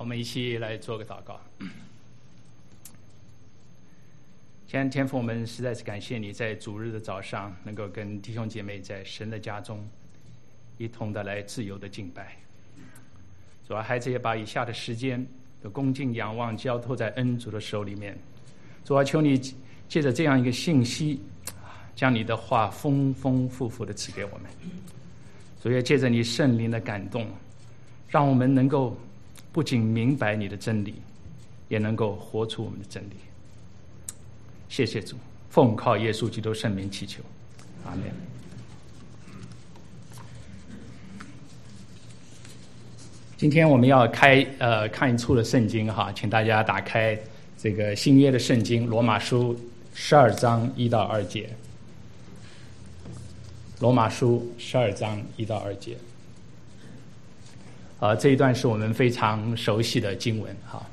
我们一起来做个祷告。亲爱的天父，我们实在是感谢你在主日的早上能够跟弟兄姐妹在神的家中一同的来自由的敬拜。主啊，孩子也把以下的时间的恭敬仰望交托在恩主的手里面。主啊，求你借着这样一个信息，将你的话丰丰富富的赐给我们。主也借着你圣灵的感动，让我们能够不仅明白你的真理，也能够活出我们的真理。谢谢主，奉靠耶稣基督圣名祈求，阿们。今天我们要看一处的圣经哈，请大家打开这个新约的圣经罗马书12章1到2节。罗马书12章1到2节。这一段是我们非常熟悉的经文哈。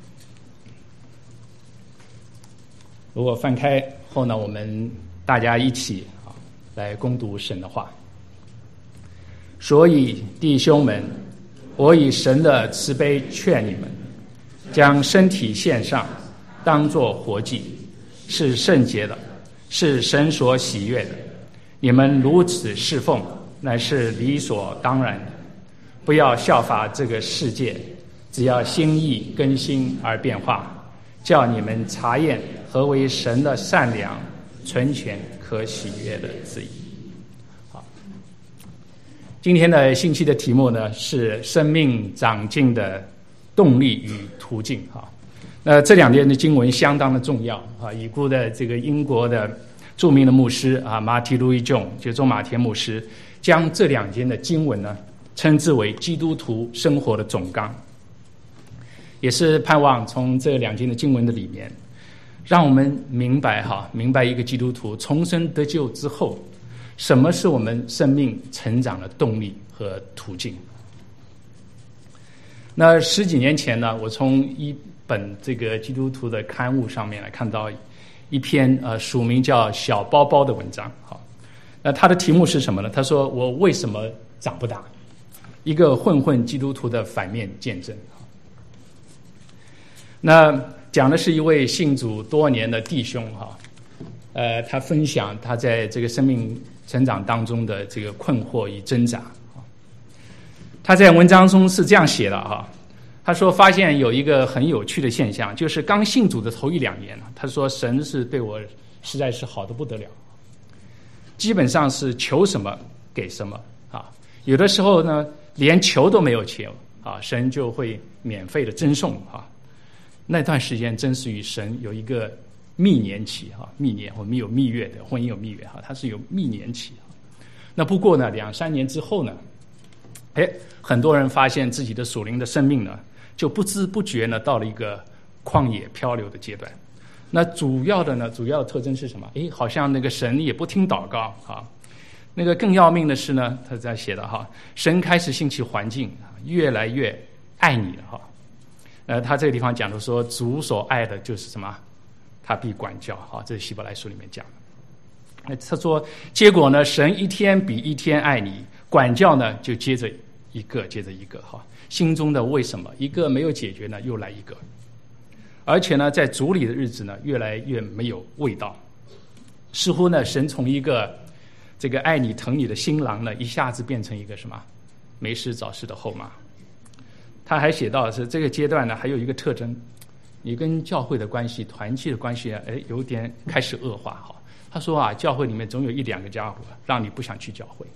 如果翻开后呢，我们大家一起来攻读神的话。所以弟兄们，我以神的慈悲劝你们，将身体献上，当作活祭，是圣洁的，是神所喜悦的。你们如此侍奉，乃是理所当然的。不要效法这个世界，只要心意更新而变化，叫你们查验何为神的善良、纯全、可喜悦的旨意。好，今天的信息的题目呢是生命长进的动力与途径。那这两节的经文相当的重要啊。已故的这个英国的著名的牧师马蒂路易·琼，就周马田牧师，将这两节的经文呢称之为基督徒生活的总纲，也是盼望从这两节的经文的里面，让我们明白一个基督徒重生得救之后，什么是我们生命成长的动力和途径。那10几年前呢，我从一本这个基督徒的刊物上面来看到一篇署名叫小包包的文章。那它的题目是什么呢？他说我为什么长不大，一个混基督徒的反面见证。那讲的是一位信主多年的弟兄他分享他在这个生命成长当中的这个困惑与挣扎。他在文章中是这样写的他说发现有一个很有趣的现象，就是刚信主的头1、2年，他说神是对我实在是好得不得了，基本上是求什么给什么有的时候呢连求都没有求神就会免费的赠送那段时间真是与神有一个蜜年期蜜年，我们有蜜月的婚姻有蜜月它是有蜜年期那不过呢2、3年之后呢，很多人发现自己的属灵的生命呢就不知不觉呢到了一个旷野漂流的阶段。那主要的特征是什么？好像那个神也不听祷告那个更要命的是呢，他在写的神开始兴起环境，越来越爱你了他这个地方讲的说，主所爱的就是什么？他必管教这是希伯来书里面讲的。他说结果呢，神一天比一天爱你，管教呢就接着一个心中的为什么一个没有解决呢，又来一个。而且呢在主里的日子呢越来越没有味道，似乎呢神从一个这个爱你疼你的新郎呢一下子变成一个什么没事找事的后妈。他还写到是这个阶段呢还有一个特征，你跟教会的关系、团契的关系有点开始恶化他说教会里面总有1、2个家伙让你不想去教会。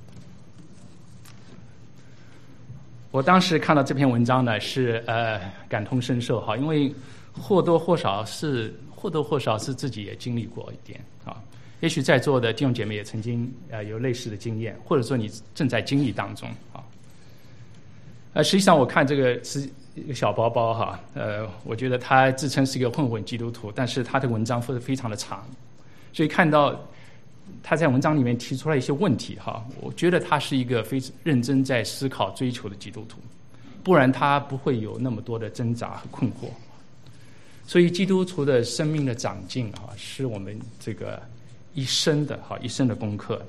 我当时看到这篇文章呢是感同身受因为或多或少是自己也经历过一点也许在座的弟兄姐妹也曾经有类似的经验，或者说你正在经历当中实际上我看这个是一个小包包我觉得他自称是一个混基督徒，但是他的文章非常的长，所以看到他在文章里面提出来一些问题我觉得他是一个非常认真在思考追求的基督徒，不然他不会有那么多的挣扎和困惑。所以基督徒的生命的长进是我们这个一生的功课。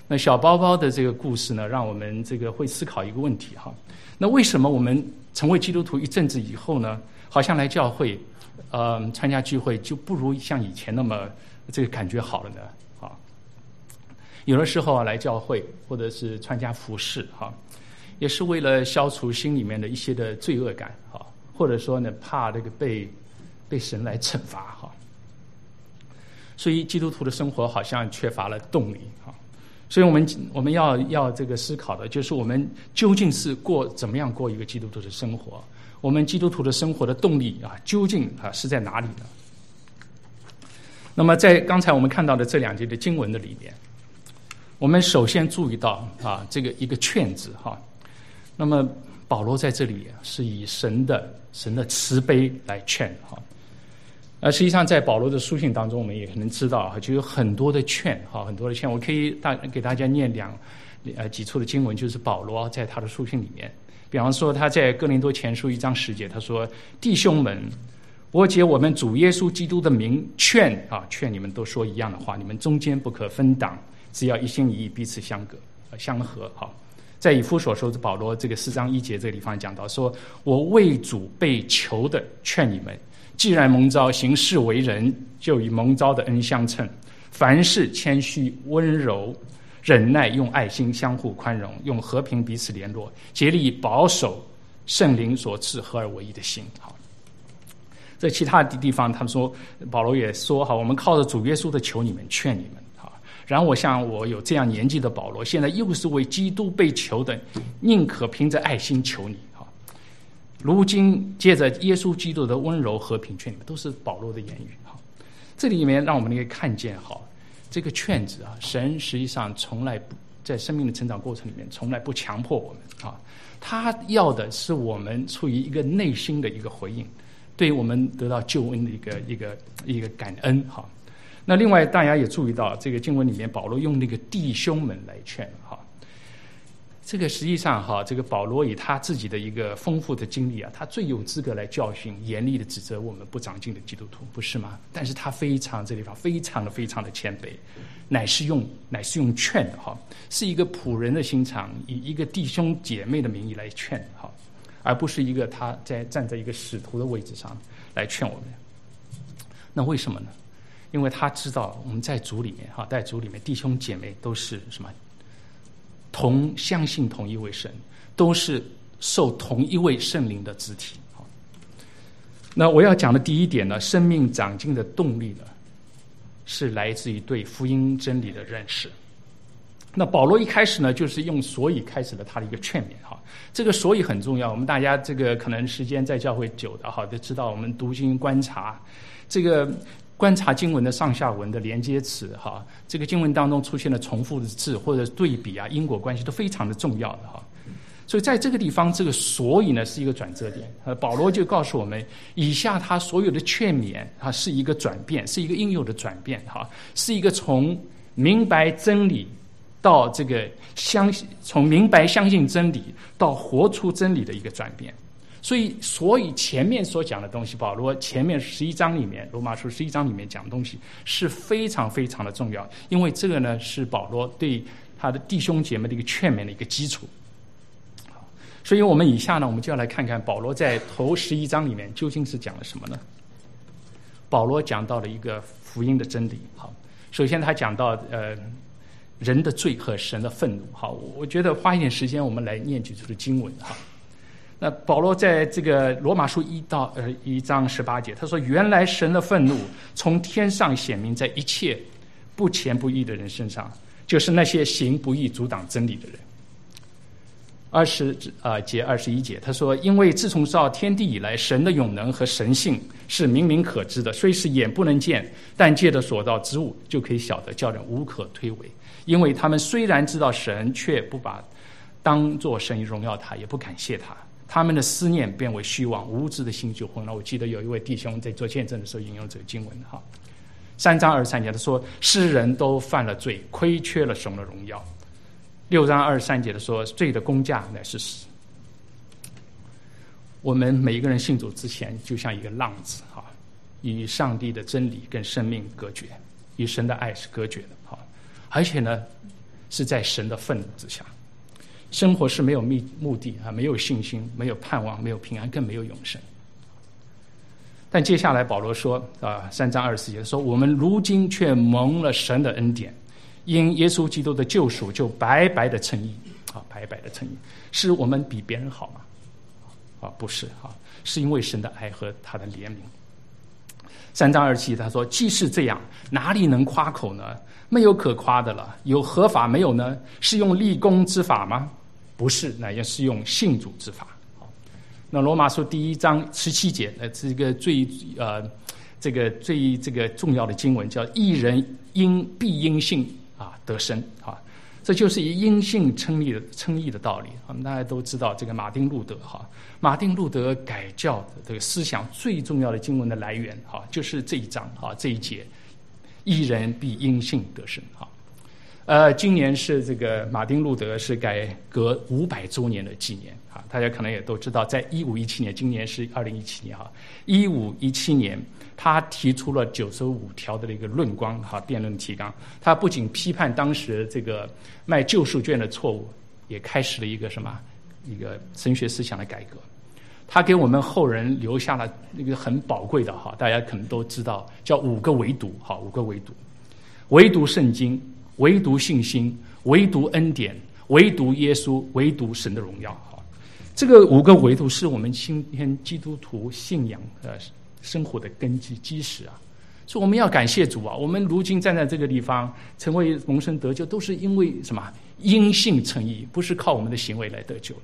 那小包包的这个故事呢，让我们这个会思考一个问题哈。那为什么我们成为基督徒一阵子以后呢，好像来教会，参加聚会就不如像以前那么这个感觉好了呢？啊，有的时候啊来教会或者是参加服事哈，也是为了消除心里面的一些的罪恶感哈，或者说呢怕这个被神来惩罚哈。所以基督徒的生活好像缺乏了动力哈。所以我们要这个思考的就是我们究竟是怎么样过一个基督徒的生活？我们基督徒的生活的动力啊，究竟是在哪里呢？那么在刚才我们看到的这2节的经文的里面，我们首先注意到这个一个劝字哈。那么保罗在这里是以神的慈悲来劝哈。实际上在保罗的书信当中，我们也可能知道就有很多的劝哈，很多的劝。我可以给大家念几处的经文，就是保罗在他的书信里面，比方说他在哥林多前书1章10节，他说：“弟兄们，我解我们主耶稣基督的名劝你们都说一样的话，你们中间不可分党，只要一心一意，彼此相合。”好，在以弗所说的保罗这个4章1节这个地方讲到说：“我为主被囚的劝你们。既然蒙召行事为人，就以蒙召的恩相称。凡事谦虚温柔忍耐，用爱心相互宽容，用和平彼此联络，竭力保守圣灵所赐合而为一的心。”好，在其他的地方他们说，保罗也说我们靠着主耶稣的求你们，劝你们。然后我有这样年纪的保罗，现在又是为基督被求的，宁可凭着爱心求你。如今借着耶稣基督的温柔和平劝你们，都是保罗的言语。这里面让我们可以看见这个劝字神实际上从来不在生命的成长过程里面从来不强迫我们他要的是我们出于一个内心的一个回应，对我们得到救恩的一个感恩那另外大家也注意到这个经文里面保罗用那个弟兄们来劝这个实际上这个保罗以他自己的一个丰富的经历他最有资格来教训严厉的指责我们不长进的基督徒，不是吗？但是他这地方非常的谦卑，乃是用劝的是一个仆人的心肠，以一个弟兄姐妹的名义来劝而不是一个他站在一个使徒的位置上来劝我们。那为什么呢？因为他知道我们在主里面在主里面弟兄姐妹都是什么？相信同一位神，都是受同一位圣灵的肢体。那我要讲的第一点呢，生命长进的动力呢，是来自于对福音真理的认识。那保罗一开始呢，就是用所以开始了他的一个劝勉这个所以很重要，我们大家这个可能时间在教会久的都知道，我们读经观察这个。观察经文的上下文的连接词这个经文当中出现的重复的字或者对比因果关系都非常的重要的所以在这个地方这个所以呢是一个转折点。保罗就告诉我们，以下他所有的劝勉是一个转变，是一个应有的转变是一个从明白真理到这个从明白相信真理到活出真理的一个转变。所以前面所讲的东西，保罗前面11章里面，罗马书11章里面讲的东西是非常非常的重要，因为这个呢是保罗对他的弟兄姐妹的一个劝勉的一个基础。所以我们以下呢，我们就要来看看保罗在头11章里面究竟是讲了什么呢？保罗讲到了一个福音的真理。首先他讲到人的罪和神的愤怒。我觉得花一点时间我们来念几处的经文那保罗在这个罗马书1章18节，他说：“原来神的愤怒从天上显明在一切不虔不义的人身上，就是那些行不义阻挡真理的人。”21节，他说：“因为自从造天地以来，神的永能和神性是明明可知的，虽是眼不能见，但借着所造之物就可以晓得，叫人无可推诿。因为他们虽然知道神，却不把当作神荣耀他，也不感谢他。他们的思念变为虚妄，无知的心就昏了。”我记得有一位弟兄在做见证的时候引用这个经文3章23节他说：“世人都犯了罪，亏缺了神的荣耀。”6章23节的说：“罪的工价乃是死。”我们每一个人信主之前，就像一个浪子与上帝的真理跟生命隔绝，与神的爱是隔绝的而且呢， 是在神的愤怒之下。生活是没有目的啊，没有信心，没有盼望，没有平安，更没有永生。但接下来保罗说3章24节说，我们如今却蒙了神的恩典，因耶稣基督的救赎，就白白的称义啊，白白的称义，是我们比别人好吗？不是啊，是因为神的爱和他的怜悯。3章27他说，既是这样，哪里能夸口呢？没有可夸的了。有何法没有呢？是用立功之法吗？不是，乃也是用信主之法。那罗马书第1章17节，这个最重要的经文叫义人必因信得生啊，这就是以因信称义的道理。我们大家都知道这个马丁路德改教的这个思想最重要的经文的来源就是这一章这一节，义人必因信得生今年是这个马丁路德是改革500周年的纪念大家可能也都知道，在1517年，今年是2017年1517年，他提出了95条的一个论纲辩论提纲。他不仅批判当时这个卖救赎券的错误，也开始了一个神学思想的改革。他给我们后人留下了一个很宝贵的大家可能都知道，叫5个唯独5个唯独：唯独圣经，唯独信心，唯独恩典，唯独耶稣，唯独神的荣耀。这个5个唯独是我们今天基督徒信仰生活的根基基石所以我们要感谢主我们如今站在这个地方成为蒙生得救，都是因为什么？因信称义，不是靠我们的行为来得救。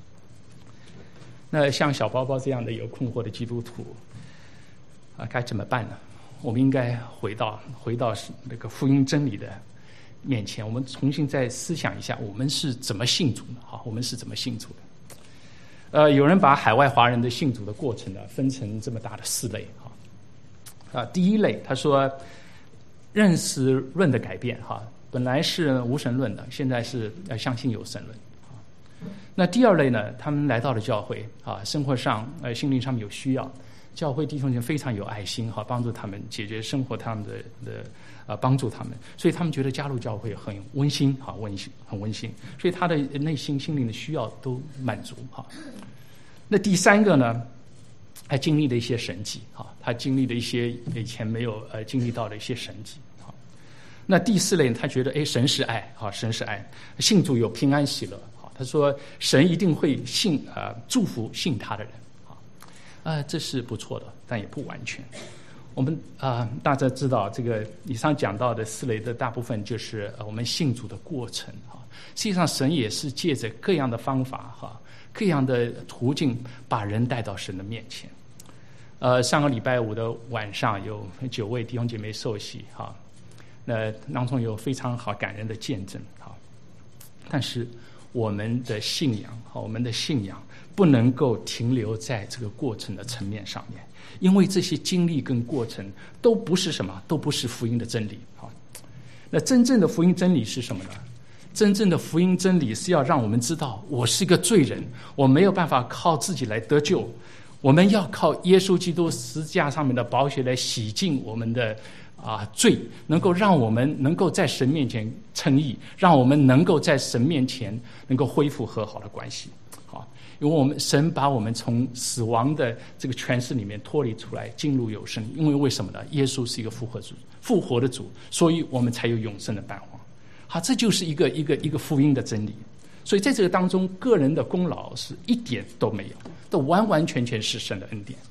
那像小包包这样的有困惑的基督徒该怎么办呢？我们应该回到那个福音真理的面前，我们重新再思想一下，我们是怎么信主的我们是怎么信主的？有人把海外华人的信主的过程分成这么大的4类第一类，他说认识论的改变本来是无神论的，现在是相信有神论那第2类呢，他们来到了教会生活上心灵上面有需要，教会弟兄姐妹非常有爱心帮助他们解决生活他们的帮助他们，所以他们觉得加入教会很温馨很温馨，所以他的内心心灵的需要都满足那第3个呢，他经历了一些神迹他经历了一些以前没有经历到的一些神迹那第4类他觉得神是爱神是爱，信主有平安喜乐他说神一定会祝福信他的人这是不错的，但也不完全。我们大家知道这个以上讲到的4类的大部分就是我们信主的过程实际上神也是借着各样的方法各样的途径把人带到神的面前上个礼拜5的晚上有9位弟兄姐妹受洗那当中有非常好感人的见证但是我们的信仰不能够停留在这个过程的层面上面，因为这些经历跟过程都不是什么，都不是福音的真理那真正的福音真理是什么呢？真正的福音真理是要让我们知道，我是一个罪人，我没有办法靠自己来得救，我们要靠耶稣基督十字架上面的宝血来洗净我们的罪，能够让我们能够在神面前称义，让我们能够在神面前能够恢复和好的关系因为神把我们从死亡的这个权势里面脱离出来，进入有生。因为为什么呢？耶稣是一个复活的主，所以我们才有永生的盼望这就是一个福音的真理。所以在这个当中，个人的功劳是一点都没有，都完完全全是神的恩典。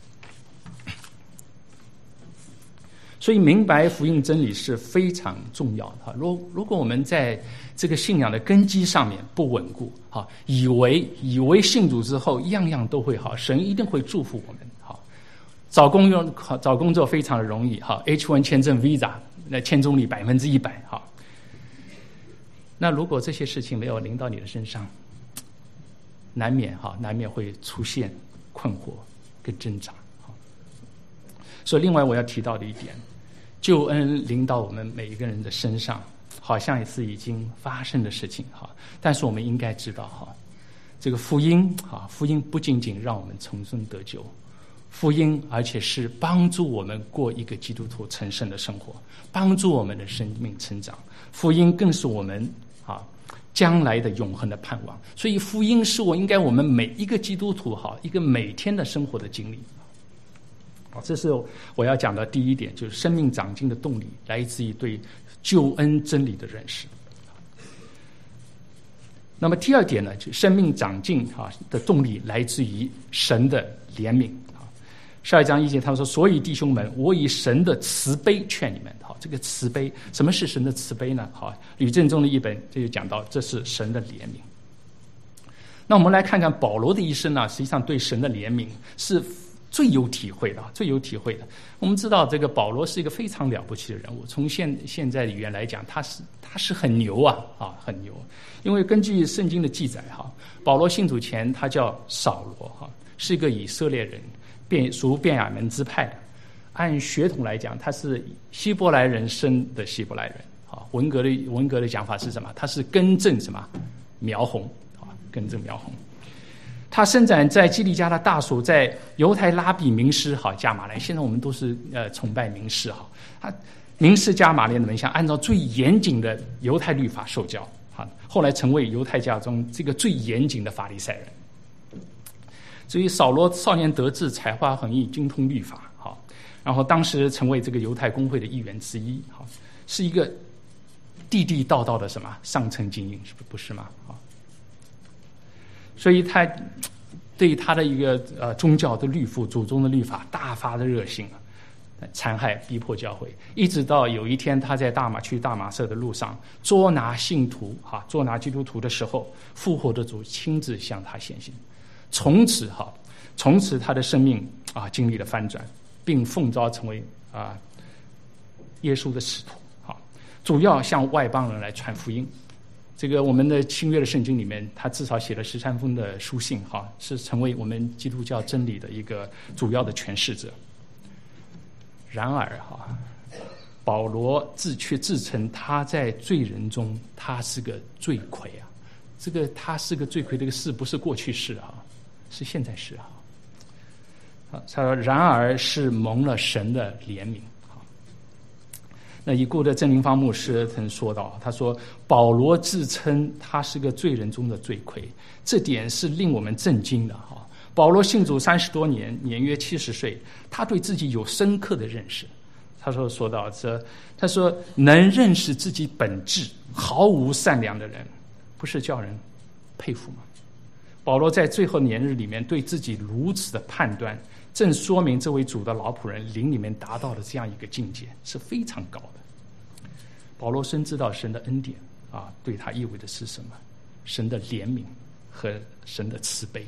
所以明白福音真理是非常重要的如果我们在这个信仰的根基上面不稳固以为信主之后样样都会好，神一定会祝福我们找工作非常的容易H1 签证 Visa 那签中率100%那如果这些事情没有临到你的身上，难免会出现困惑跟挣扎所以另外我要提到的一点，救恩临到我们每一个人的身上，好像也是已经发生的事情但是我们应该知道这个福音不仅仅让我们重生得救， 福音，而且是帮助我们过一个基督徒成圣的生活，帮助我们的生命成长。福音更是我们将来的永恒的盼望。所以福音是我们每一个基督徒一个每天的生活的经历。这是我要讲的第一点，就是生命长进的动力来自于对救恩真理的认识。那么第二点呢，就生命长进的动力来自于神的怜悯。12章1节他说，所以弟兄们，我以神的慈悲劝你们。这个慈悲，什么是神的慈悲呢？吕正中的译本这就讲到，这是神的怜悯。那我们来看看保罗的一生呢，实际上对神的怜悯是最有体会的。我们知道这个保罗是一个非常了不起的人物，从现在的语言来讲，他是很牛很牛。因为根据圣经的记载保罗信主前他叫扫罗是一个以色列人，属便雅悯支派的。按血统来讲，他是希伯来人生的希伯来人。文革的讲法是什么？他是根正苗红根正苗红。他生长在基利家的大属，在犹太拉比名师加马列。现在我们都是崇拜名师他名师加马列的门下，按照最严谨的犹太律法受教后来成为犹太教中这个最严谨的法利赛人。所以扫罗少年得志，才华横溢，精通律法然后当时成为这个犹太公会的一员之一是一个地地道道的上层精英，不是吗？所以他对他的一个宗教的律父、祖宗的律法大发的热心残害逼迫教会，一直到有一天他在去大马色的路上捉拿信徒捉拿基督徒的时候，复活的主亲自向他显现。从此他的生命经历了翻转，并奉召成为耶稣的使徒主要向外邦人来传福音。这个我们的新约的圣经里面，他至少写了13封的书信是成为我们基督教真理的一个主要的诠释者。然而保罗却自称他在罪人中他是个罪魁这个他是个罪魁，这个事不是过去式是现在式他说然而是蒙了神的怜悯。那已故的郑灵芳牧师曾说到，他说保罗自称他是个罪人中的罪魁，这点是令我们震惊的保罗信主30多年，年约70岁，他对自己有深刻的认识。他说到他说能认识自己本质毫无善良的人，不是叫人佩服吗？保罗在最后年日里面对自己如此的判断，正说明这位主的老仆人灵里面达到了这样一个境界，是非常高的。保罗深知道神的恩典对他意味的是什么，神的怜悯和神的慈悲。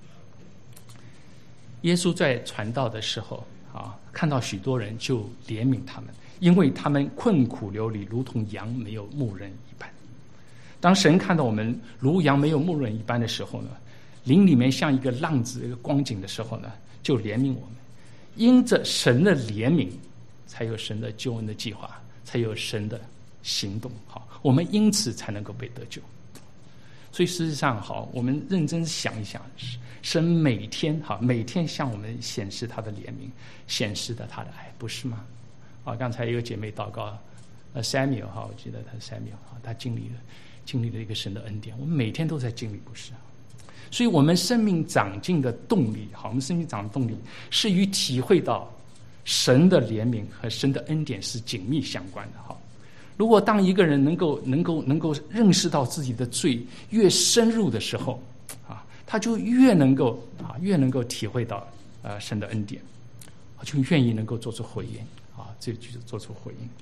耶稣在传道的时候看到许多人就怜悯他们，因为他们困苦流离，如同羊没有牧人一般。当神看到我们如羊没有牧人一般的时候呢，灵里面像一个浪子一个光景的时候呢，就怜悯我们。因着神的怜悯，才有神的救恩的计划，才有神的行动我们因此才能够被得救。所以事实上我们认真想一想，神每天向我们显示他的怜悯，显示的他的爱，不是吗？刚才一个姐妹祷告Samuel 我记得他 Samuel 他经历了一个神的恩典，我们每天都在经历，不是？所以我们生命长进的动力我们生命长的动力是与体会到神的怜悯和神的恩典是紧密相关的如果当一个人能够认识到自己的罪越深入的时候他就越能够体会到神的恩典，就愿意能够做出回应这就是做出回应。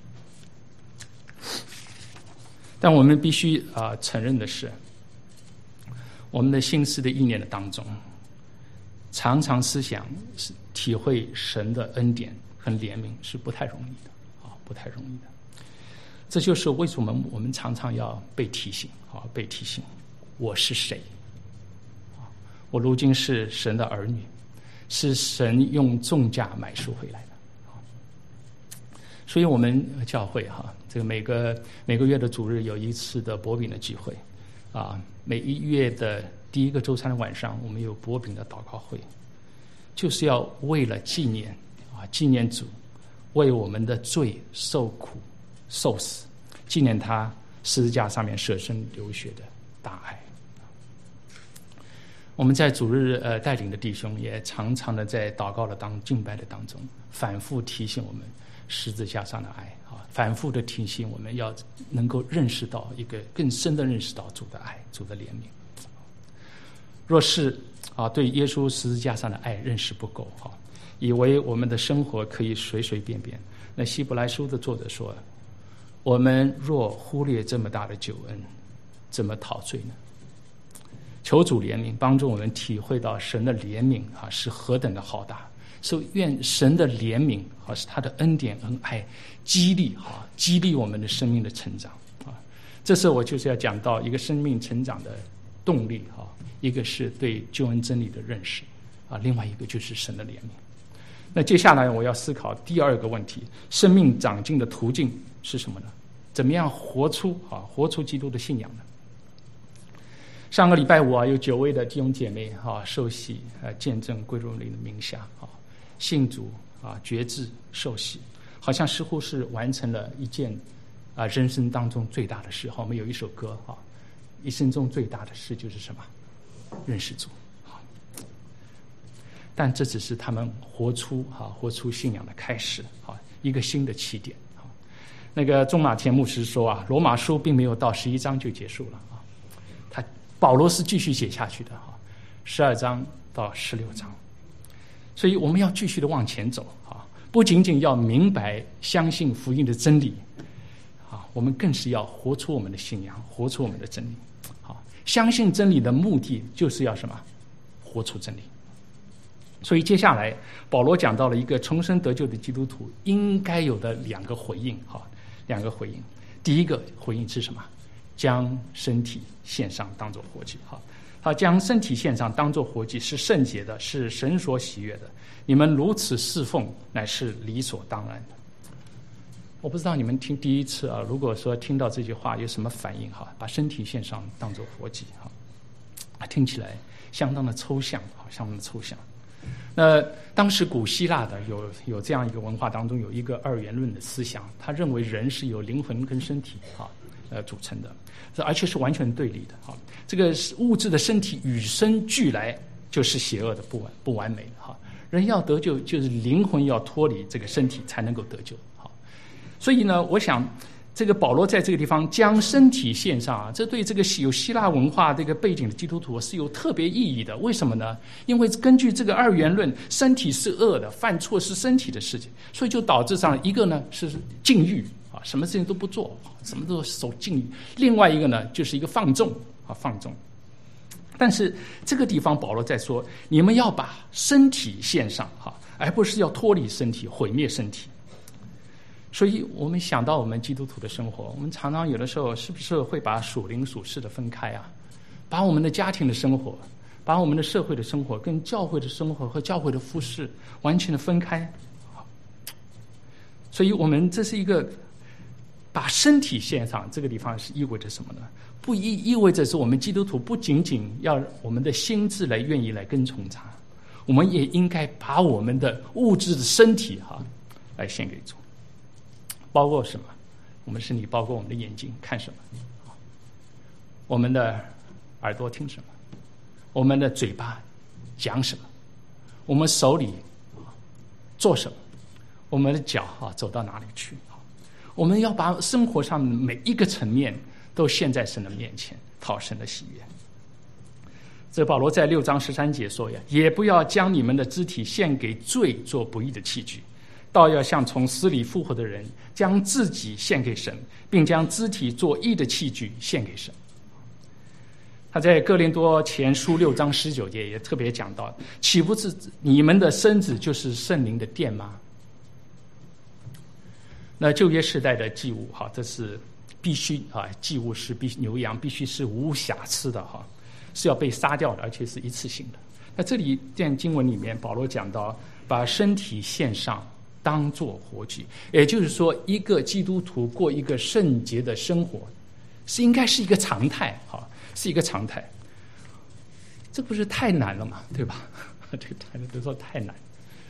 但我们必须承认的是，我们的心思的意念的当中，常常思想体会神的恩典和怜悯是不太容易的不太容易的。这就是为什么我们常常要被提醒我是谁我如今是神的儿女，是神用重价买赎回来的所以我们教会这个每个月的主日有一次的擘饼的聚会每一月的第一个周三的晚上，我们有擘饼的祷告会， 就是要为了纪念主为我们的罪受苦受死，纪念他十字架上面舍身流血的大爱。我们在主日带领的弟兄也常常的在祷告的敬拜的当中，反复提醒我们十字架上的爱反复的提醒我们要能够认识到一个更深的认识到主的爱，主的怜悯。若是对耶稣十字架上的爱认识不够以为我们的生活可以随随便便，那希伯来书的作者说，我们若忽略这么大的救恩，怎么陶醉呢？求主怜悯，帮助我们体会到神的怜悯是何等的浩大。所以愿神的怜悯是他的恩典恩爱激励我们的生命的成长这时候我就是要讲到一个生命成长的动力一个是对救恩真理的认识另外一个就是神的怜悯。那接下来我要思考第二个问题，生命长进的途径是什么呢？怎么样活出基督的信仰呢？上个礼拜五有9位的弟兄姐妹受洗见证归入灵的名下信主决志受洗，好像似乎是完成了一件人生当中最大的事我们有一首歌一生中最大的事就是什么？认识主。但这只是他们活出信仰的开始一个新的起点那个钟马田牧师说罗马书并没有到11章就结束了保罗是继续写下去的12章到16章，所以我们要继续的往前走不仅仅要明白相信福音的真理我们更是要活出我们的信仰，活出我们的真理相信真理的目的就是要什么？活出真理。所以接下来保罗讲到了一个重生得救的基督徒应该有的两个回应。第一个回应是什么？将身体献上当作活祭将身体献上当作活祭是圣洁的，是神所喜悦的，你们如此侍奉乃是理所当然的。我不知道你们听第一次如果说听到这句话有什么反应把身体献上当作活祭听起来相当的抽象相当的抽象。那当时古希腊的有这样一个文化当中有一个二元论的思想，他认为人是由灵魂跟身体组成的，而且是完全对立的这个物质的身体与生俱来就是邪恶的不完美的人要得救就是灵魂要脱离这个身体才能够得救所以呢我想这个保罗在这个地方将身体献上这对这个有希腊文化这个背景的基督徒是有特别意义的。为什么呢？因为根据这个二元论，身体是恶的，犯错是身体的事情，所以就导致上一个呢是禁欲什么事情都不做，什么都守禁欲；另外一个呢就是一个放纵放纵。但是这个地方保罗在说，你们要把身体献上而不是要脱离身体毁灭身体。所以我们想到我们基督徒的生活，我们常常有的时候是不是会把属灵属世的分开把我们的家庭的生活，把我们的社会的生活跟教会的生活和教会的服事完全的分开。所以我们这是一个把身体献上，这个地方是意味着什么呢？不意味着是我们基督徒不仅仅要我们的心智来愿意来跟从他，我们也应该把我们的物质的身体来献给主。包括什么？我们身体包括我们的眼睛看什么，我们的耳朵听什么，我们的嘴巴讲什么，我们手里做什么，我们的脚走到哪里去。我们要把生活上的每一个层面都献在神的面前，讨神的喜悦。这保罗在6章13节说也不要将你们的肢体献给罪做不义的器具，倒要像从死里复活的人，将自己献给神，并将肢体做义的器具献给神。他在哥林多前书6章19节也特别讲到，岂不是你们的身子就是圣灵的殿吗？那旧约时代的祭物这是必须祭物是牛羊必须是无瑕疵的是要被杀掉的，而且是一次性的。那这里在经文里面保罗讲到把身体献上当作活祭，也就是说一个基督徒过一个圣洁的生活是应该是一个常态是一个常态。这不是太难了嘛，对吧？ 这个谈的都说太难。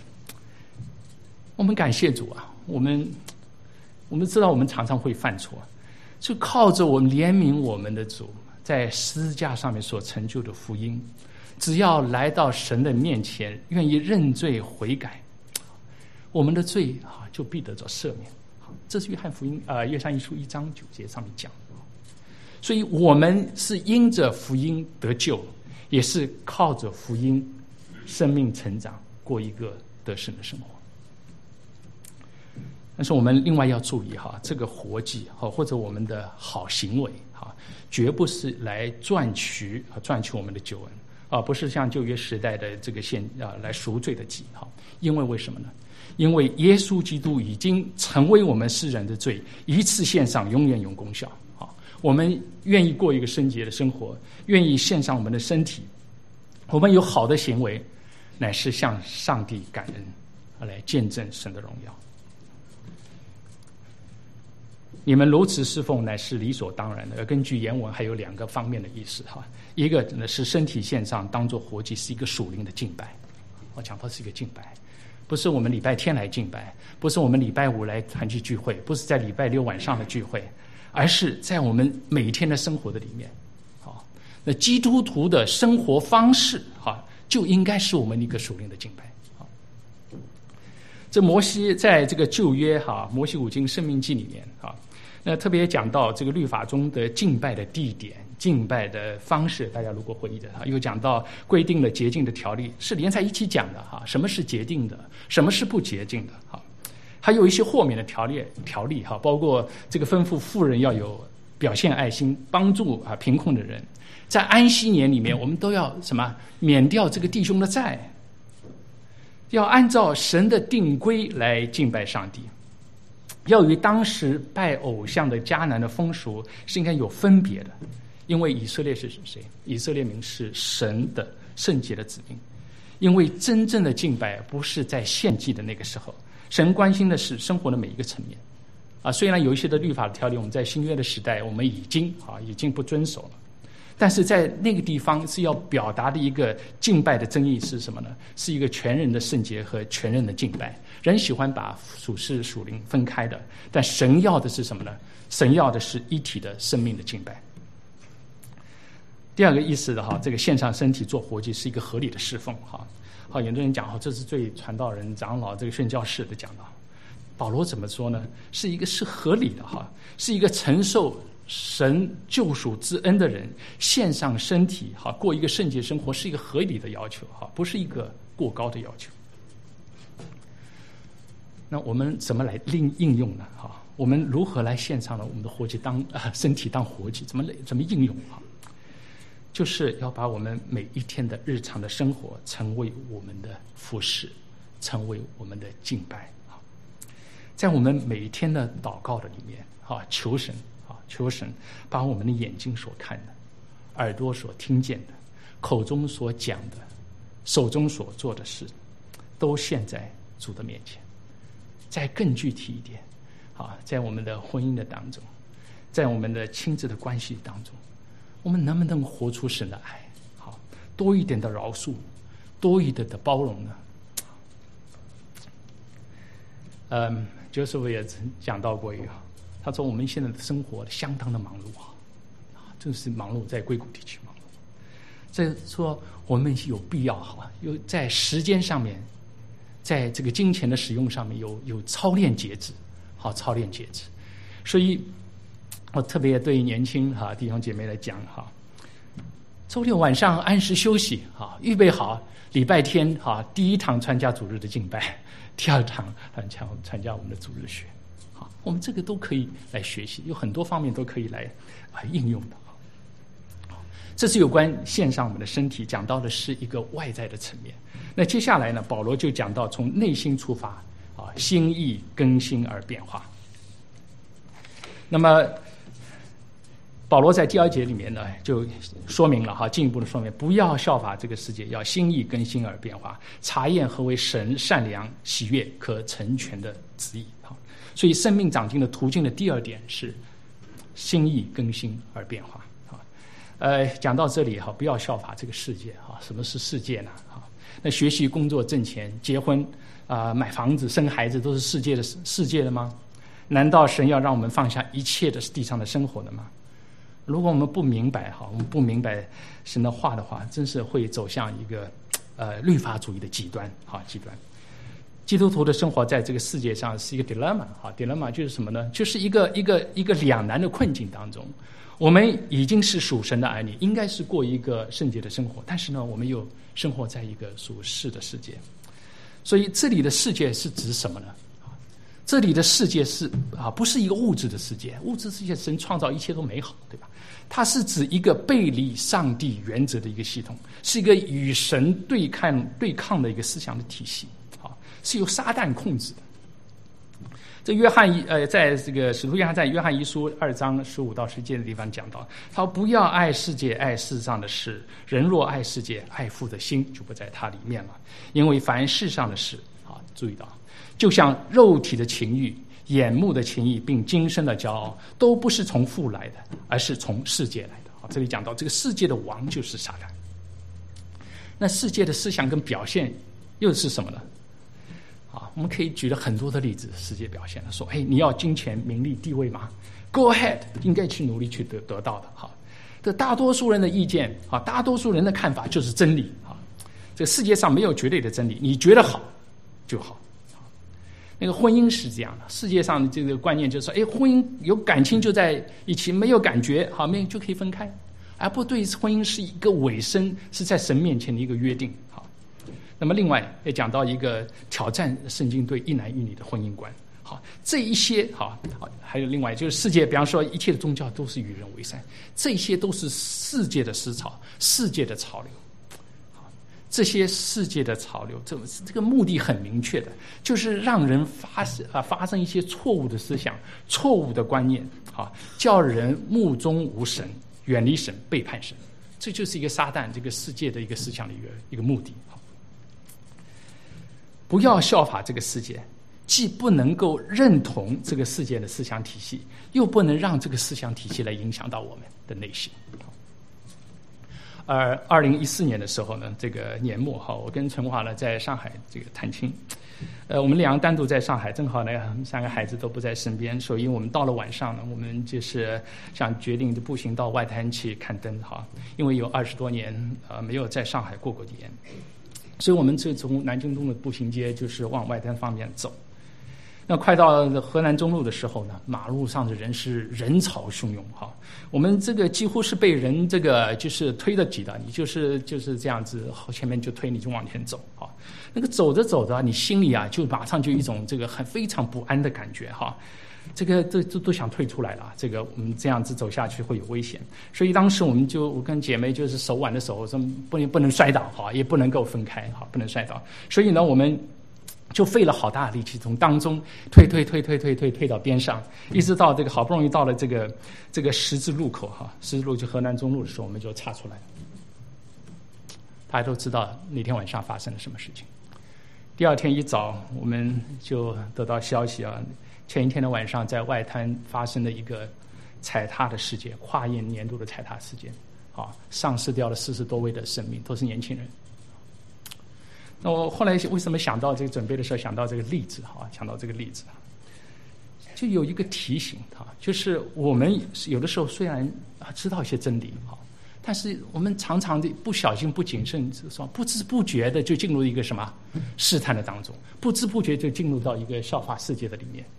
我们感谢主啊，我们知道我们常常会犯错，就靠着我们怜悯我们的主在十字架上面所成就的福音，只要来到神的面前，愿意认罪悔改，我们的罪就必得着赦免。这是约翰福音约翰一书1章9节上面讲。所以我们是因着福音得救，也是靠着福音生命成长，过一个得胜的生活。但是我们另外要注意这个活祭或者我们的好行为绝不是来赚取我们的救恩不是像旧约时代的这个来赎罪的祭因为为什么呢？因为耶稣基督已经成为我们世人的罪，一次献上，永远有功效。我们愿意过一个圣洁的生活，愿意献上我们的身体，我们有好的行为，乃是向上帝感恩，来见证神的荣耀。你们如此侍奉乃是理所当然的，而根据原文还有2个方面的意思一个呢是身体献上当作活祭，是一个属灵的敬拜。我讲到是一个敬拜，不是我们礼拜天来敬拜，不是我们礼拜5来团聚聚会，不是在礼拜6晚上的聚会，而是在我们每一天的生活的里面。那基督徒的生活方式就应该是我们一个属灵的敬拜。这摩西在这个旧约摩西五经申命记里面那特别讲到这个律法中的敬拜的地点、敬拜的方式，大家如果回忆的又讲到规定了洁净的条例，是连在一起讲的什么是洁净的，什么是不洁净的还有一些豁免的条例包括这个吩咐妇人要有表现爱心，帮助贫困的人。在安息年里面，我们都要什么？免掉这个弟兄的债，要按照神的定规来敬拜上帝，要与当时拜偶像的迦南的风俗是应该有分别的。因为以色列是谁？以色列民是神的圣洁的子民。因为真正的敬拜不是在献祭的那个时候，神关心的是生活的每一个层面虽然有一些的律法的条例我们在新约的时代我们已经不遵守了，但是在那个地方是要表达的一个敬拜的真意是什么呢？是一个全人的圣洁和全人的敬拜。人喜欢把属世属灵分开的，但神要的是什么呢？神要的是一体的生命的敬拜。第二个意思的这个献上身体做活祭是一个合理的侍奉有的人讲这是最传道人长老这个宣教士的讲道。保罗怎么说呢？是合理的是一个承受神救赎之恩的人献上身体过一个圣洁生活，是一个合理的要求不是一个过高的要求。那我们怎么来应用呢我们如何来献上了我们的活祭身体当活祭？怎么应用就是要把我们每一天的日常的生活成为我们的服事，成为我们的敬拜在我们每一天的祷告的里面求神把我们的眼睛所看的、耳朵所听见的、口中所讲的、手中所做的事，都献在主的面前。再更具体一点在我们的婚姻的当中，在我们的亲子的关系当中，我们能不能活出神的爱多一点的饶恕，多一点的包容呢就是我也曾讲到过一个，他说我们现在的生活相当的忙碌正是忙碌在硅谷地区忙碌。这说我们有必要有在时间上面，在这个金钱的使用上面有操练节制操练节制。所以我特别对年轻弟兄姐妹来讲周六晚上按时休息预备好礼拜天第一堂参加主日的敬拜，第二堂参加我们的主日学我们这个都可以来学习，有很多方面都可以来应用的这是有关献上我们的身体，讲到的是一个外在的层面。那接下来呢，保罗就讲到从内心出发心意更新而变化。那么保罗在第2节里面呢，就说明了进一步的说明，不要效法这个世界，要心意更新而变化，查验何为神善良、喜悦、可成全的旨意所以生命长进的途径的第2点是心意更新而变化讲到这里不要效法这个世界什么是世界呢那学习、工作、挣钱、结婚买房子、生孩子都是世界的吗？难道神要让我们放下一切的地上的生活的吗？如果我们不明白我们不明白神的话的话，真是会走向一个律法主义的极端。基督徒的生活在这个世界上是一个 dilemma 就是什么呢？就是一个两难的困境当中。我们已经是属神的儿女，应该是过一个圣洁的生活，但是呢，我们又生活在一个属世的世界。所以这里的世界是指什么呢？这里的世界是不是一个物质的世界？物质世界神创造一切都美好，对吧？它是指一个背离上帝原则的一个系统，是一个与神对抗的一个思想的体系，是由撒旦控制的。这约翰在这个使徒约翰在约翰一书2章15到17节的地方讲到，他说不要爱世界，爱世上的事。人若爱世界，爱父的心就不在他里面了。因为凡世上的事，注意到，就像肉体的情欲、眼目的情欲，并今生的骄傲，都不是从父来的，而是从世界来的。这里讲到这个世界的王就是撒旦。那世界的思想跟表现又是什么呢？我们可以举了很多的例子，世界表现了说，你要金钱、名利、地位吗 ？Go ahead， 应该去努力去得到的。这大多数人的意见大多数人的看法就是真理。这个世界上没有绝对的真理，你觉得好就好。那个婚姻是这样的，世界上的这个观念就是说，婚姻有感情就在一起，没有感觉没有就可以分开，而不对婚姻是一个委身，是在神面前的一个约定。那么另外也讲到一个挑战圣经对一男一女的婚姻观。这一些还有另外就是世界，比方说一切的宗教都是与人为善，这些都是世界的思潮、世界的潮流。这些世界的潮流，这个目的很明确的，就是让人发生一些错误的思想、错误的观念，叫人目中无神，远离神，背叛神。这就是一个撒旦这个世界的一个思想的一个目的。不要效法这个世界，既不能够认同这个世界的思想体系，又不能让这个思想体系来影响到我们的内心。而2014年的时候呢，这个年末我跟陈华呢在上海这个探亲，我们两个单独在上海，正好呢3个孩子都不在身边，所以我们到了晚上呢，我们就是想决定步行到外滩去看灯因为有20多年没有在上海过年。所以我们就从南京东的步行街就是往外滩方面走。那快到河南中路的时候呢，马路上的人是人潮汹涌我们这个几乎是被人这个就是推着挤的，你就是这样子，前面就推你就往前走那个走着走着，你心里就马上就一种这个非常不安的感觉这都想退出来了，这个我们这样子走下去会有危险，所以当时我跟姐妹就是手挽着手，说不能摔倒也不能够分开不能摔倒，所以呢我们就费了好大的力气，从当中推到边上，一直到这个好不容易到了这个十字路口十字路就河南中路的时候，我们就岔出来了。大家都知道那天晚上发生了什么事情。第二天一早，我们就得到消息前一天的晚上在外滩发生了一个踩踏的事件，跨越年度的踩踏事件丧失掉了40多位的生命，都是年轻人。那我后来为什么想到这个准备的时候想到这个例子就有一个提醒就是我们有的时候虽然知道一些真理但是我们常常的不小心、不谨慎，不知不觉的就进入一个什么试探的当中，不知不觉就进入到一个效法世界的里面。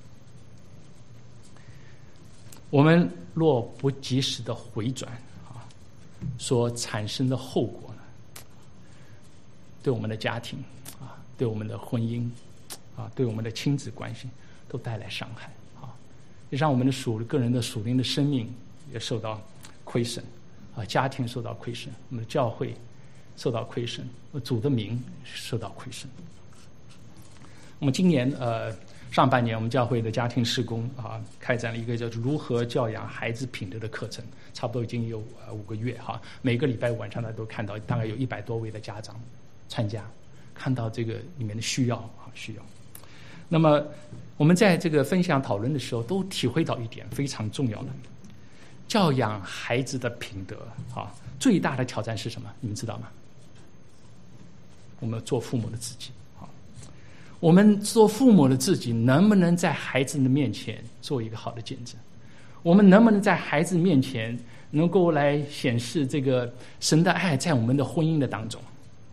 我们若不及时的回转所产生的后果呢，对我们的家庭对我们的婚姻对我们的亲子关系都带来伤害也让我们的个人的属灵的生命也受到亏损家庭受到亏损，我们的教会受到亏损，主的名受到亏损。我们今年上半年我们教会的家庭事工开展了一个叫做如何教养孩子品德的课程，差不多已经有5个月每个礼拜晚上呢都看到大概有100多位的家长参加，看到这个里面的需要。那么我们在这个分享讨论的时候都体会到一点非常重要的，教养孩子的品德最大的挑战是什么？你们知道吗？ 我们做父母的自己。我们做父母的自己能不能在孩子的面前做一个好的见证？我们能不能在孩子面前能够来显示这个神的爱在我们的婚姻的当中？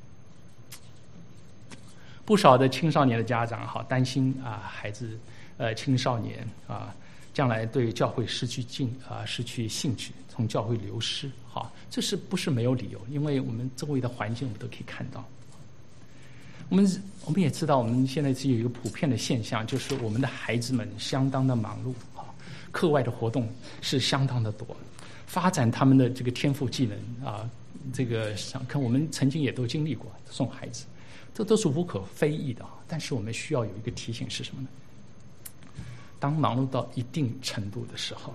不少的青少年的家长担心孩子青少年将来对教会失去兴趣，从教会流失。这是不是没有理由？因为我们周围的环境我们都可以看到。我们也知道，我们现在是有一个普遍的现象，就是我们的孩子们相当的忙碌课外的活动是相当的多，发展他们的这个天赋技能这个上课我们曾经也都经历过，送孩子，这都是无可非议的。但是我们需要有一个提醒是什么呢？当忙碌到一定程度的时候，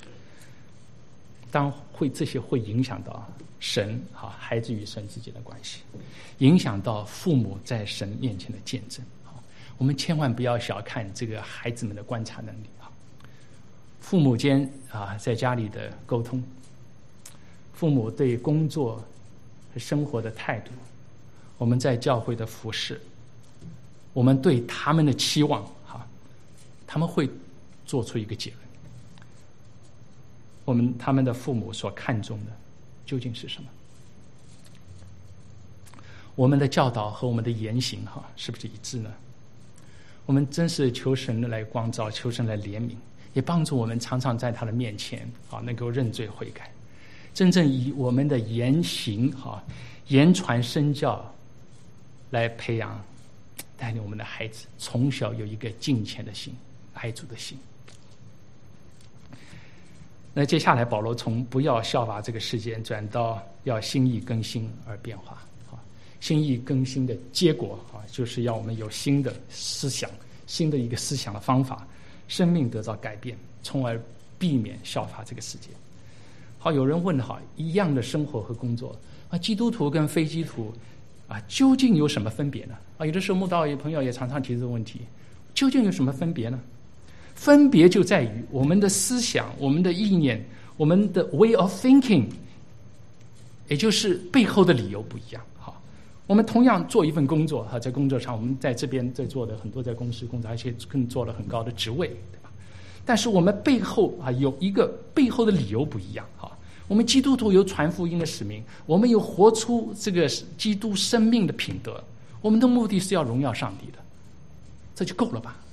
这些会影响到神孩子与神之间的关系，影响到父母在神面前的见证。我们千万不要小看这个孩子们的观察能力。父母间在家里的沟通，父母对工作和生活的态度，我们在教会的服事，我们对他们的期望他们会做出一个结论。他们的父母所看重的究竟是什么？我们的教导和我们的言行是不是一致呢？我们真是求神来光照，求神来怜悯，也帮助我们常常在他的面前能够认罪悔改，真正以我们的言行言传身教来培养带领我们的孩子从小有一个敬虔的心，爱主的心。那接下来保罗从不要效法这个世界转到要心意更新而变化。心意更新的结果就是要我们有新的思想，新的一个思想的方法，生命得到改变，从而避免效法这个世界。有人问一样的生活和工作基督徒跟非基督徒究竟有什么分别呢？有的时候慕道友朋友也常常提这个问题，究竟有什么分别呢？分别就在于我们的思想，我们的意念，我们的 way of thinking， 也就是背后的理由不一样。我们同样做一份工作在工作上我们在这边在做的很多在公司工作，而且更做了很高的职位，对吧？但是我们背后有一个背后的理由不一样。我们基督徒有传福音的使命，我们有活出这个基督生命的品德，我们的目的是要荣耀上帝的，这就够了吧？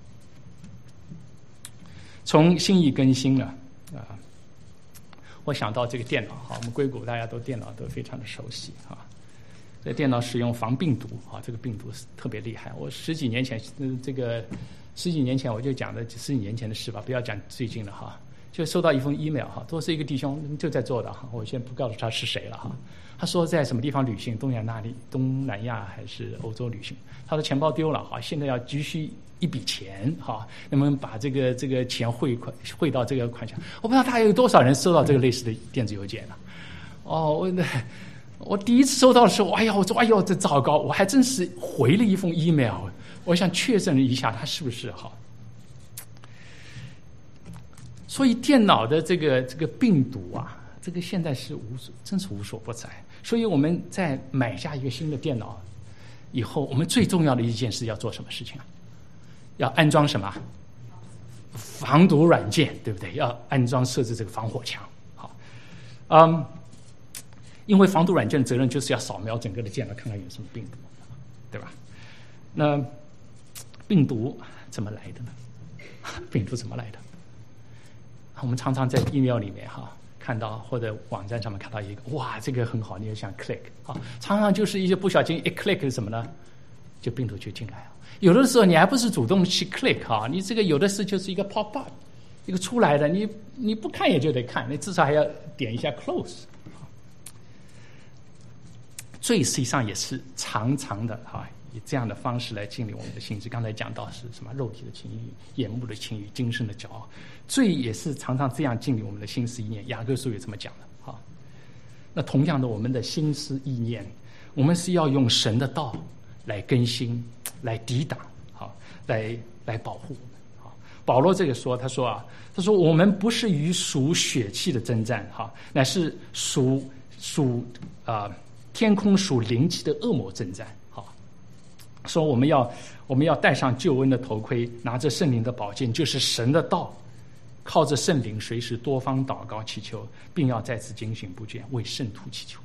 从心意更新了我想到这个电脑我们硅谷大家都电脑都非常的熟悉这电脑使用防病毒这个病毒是特别厉害。我十几年前我就讲的十几年前的事吧，不要讲最近了就收到一封 email 都是一个弟兄就在做的我先不告诉他是谁了他说在什么地方旅行，东南亚还是欧洲旅行，他的钱包丢了现在要急需一笔钱能不能把这个钱汇到这个款项？我不知道大概有多少人收到这个类似的电子邮件了。我第一次收到的时候，我说这糟糕，我还真是回了一封 email， 我想确认一下他是不是所以电脑的这个病毒这个现在是真是无所不在。所以我们在买下一个新的电脑以后，我们最重要的一件事要做什么事情要安装什么防毒软件，对不对？要安装设置这个防火墙。因为防毒软件的责任就是要扫描整个的电脑，看看有什么病毒，对吧？那病毒怎么来的呢？病毒怎么来的？我们常常在 email 里面看到，或者网站上面看到一个，哇，这个很好，你就想 click 常常就是一些不小心一 click 是什么呢？就病毒就进来了。有的时候你还不是主动去 click 你这个有的是就是一个 pop up， 一个出来的，你不看也就得看，你至少还要点一下 close。罪实际上也是常常的以这样的方式来禁令我们的心智。刚才讲到是什么肉体的情欲、眼目的情欲、今生的骄傲，罪也是常常这样禁令我们的心思意念。雅各书也这么讲的那同样的，我们的心思意念，我们是要用神的道来更新、来抵挡来保护我们保罗这个说，他说我们不是与属血气的征战乃是属天空属灵气的恶魔征战说我们要戴上救恩的头盔，拿着圣灵的宝剑，就是神的道，靠着圣灵随时多方祷告祈求，并要再次警醒不倦，为圣徒祈求。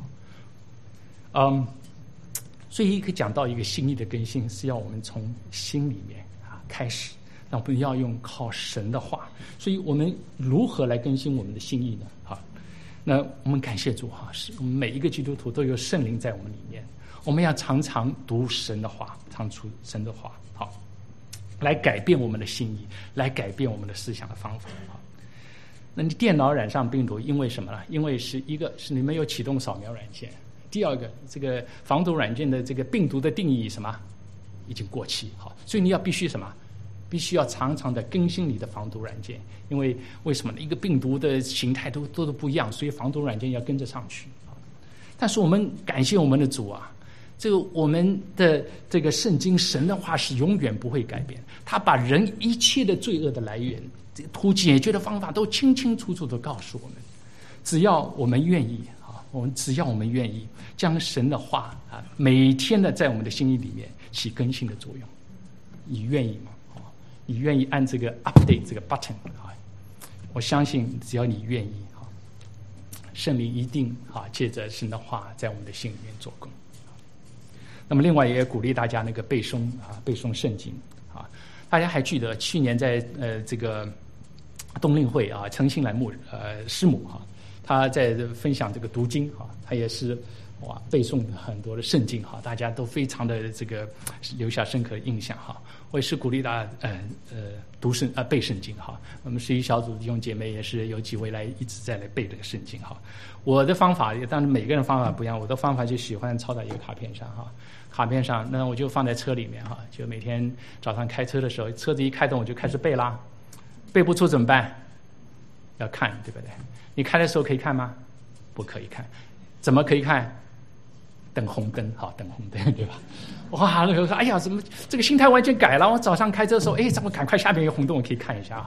所以可以讲到一个心意的更新，是要我们从心里面开始，那我们要用靠神的话。所以我们如何来更新我们的心意呢？那我们感谢主是我们每一个基督徒都有圣灵在我们里面，我们要常常读神的话，常出神的话，来改变我们的心意，来改变我们的思想的方法。那你电脑染上病毒，因为什么呢？因为一个是你没有启动扫描软件，第二个这个防毒软件的这个病毒的定义什么已经过期，所以你必须什么？必须要常常的更新你的防毒软件，因为为什么呢？一个病毒的形态都不一样，所以防毒软件要跟着上去。但是我们感谢我们的主这个我们的这个圣经神的话是永远不会改变，他把人一切的罪恶的来源、图解决的方法都清清楚楚的告诉我们，只要我们愿意只要我们愿意将神的话每天的在我们的心意里面起更新的作用，你愿意吗？你愿意按这个 update 这个 button 我相信只要你愿意圣灵一定借着神的话在我们的心里面做工。那么另外也鼓励大家那个背诵圣经大家还记得去年在这个冬令会陈信来师母他在分享这个读经他也是背诵很多的圣经大家都非常的这个留下深刻的印象我也是鼓励大家背圣经我们十一小组弟兄姐妹也是有几位一直在来背这个圣经我的方法当然每个人方法不一样，我的方法就喜欢抄在一个卡片上那我就放在车里面就每天早上开车的时候，车子一开动我就开始背啦，背不出怎么办？要看，对不对？你开的时候可以看吗？不可以看。怎么可以看？等红灯，等红灯，对吧？哇，那个说，哎呀，怎么这个心态完全改了？我早上开车的时候，咱们赶快下面有红灯，我可以看一下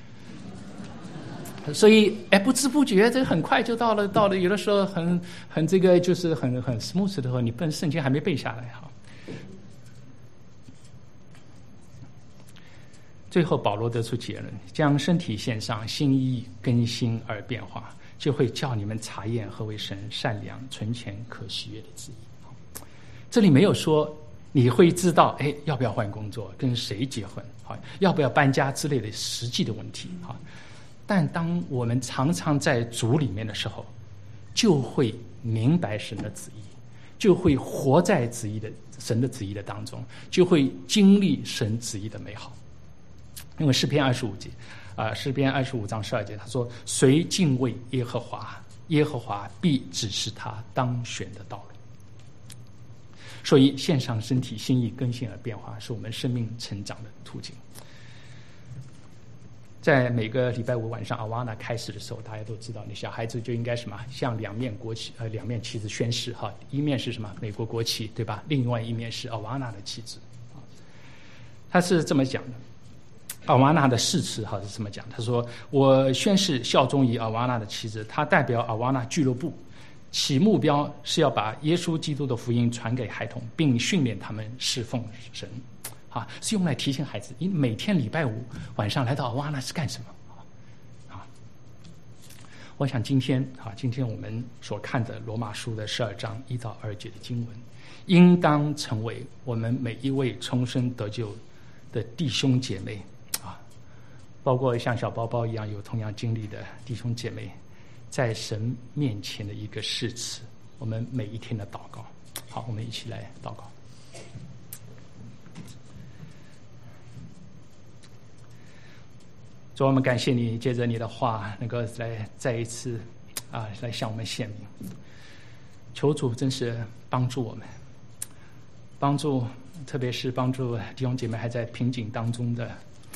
所以，不知不觉，这很快就到了，有的时候很这个就是很 smooth 的时候，你圣经还没背下来最后，保罗得出结论：将身体献上，心意更新而变化。就会叫你们查验何为神善良、纯全、可喜悦的旨意。这里没有说你会知道，要不要换工作，跟谁结婚，要不要搬家之类的实际的问题。但当我们常常在主里面的时候，就会明白神的旨意，就会活在神的旨意的当中，就会经历神旨意的美好。因为诗篇25节。诗篇25章12节，他说：“谁敬畏耶和华，耶和华必指示他当选的道路。”所以，献上身体，心意更新而变化，是我们生命成长的途径。在每个礼拜五晚上阿瓦纳开始的时候，大家都知道，那小孩子就应该什么向两面旗子宣誓一面是什么美国国旗，对吧？另外一面是阿瓦纳的旗帜他是这么讲的。阿瓦纳的誓词是这么讲，他说：“我宣誓效忠于阿瓦纳的旗帜，他代表阿瓦纳俱乐部，其目标是要把耶稣基督的福音传给孩童，并训练他们侍奉神。”是用来提醒孩子，你每天礼拜五晚上来到阿瓦纳是干什么我想今天我们所看的罗马书的12章1到2节的经文，应当成为我们每一位重生得救的弟兄姐妹包括像小包包一样有同样经历的弟兄姐妹，在神面前的一个誓词，我们每一天的祷告。好，我们一起来祷告。主，我们感谢你，借着你的话，能够再一次来向我们显明。求主真是帮助我们，特别是帮助弟兄姐妹还在瓶颈当中的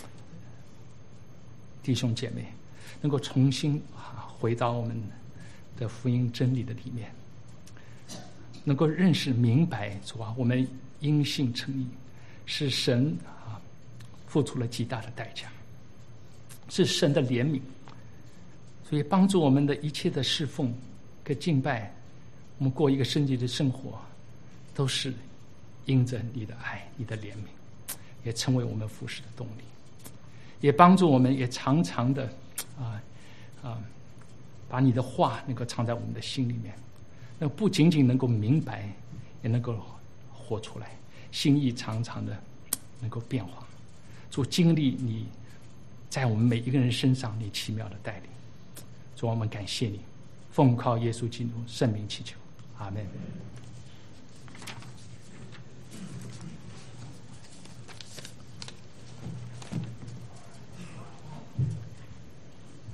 弟兄姐妹，能够重新回到我们的福音真理的里面，能够认识明白主我们因信称义，是神付出了极大的代价，是神的怜悯，所以帮助我们的一切的侍奉跟敬拜，我们过一个圣洁的生活，都是因着你的爱、你的怜悯，也成为我们服侍的动力，也帮助我们，也常常的把你的话能够藏在我们的心里面，那不仅仅能够明白，也能够活出来，心意常常的能够变化。主，经历你在我们每一个人身上你奇妙的带领。主，我们感谢你，奉靠耶稣基督圣名祈求，阿们。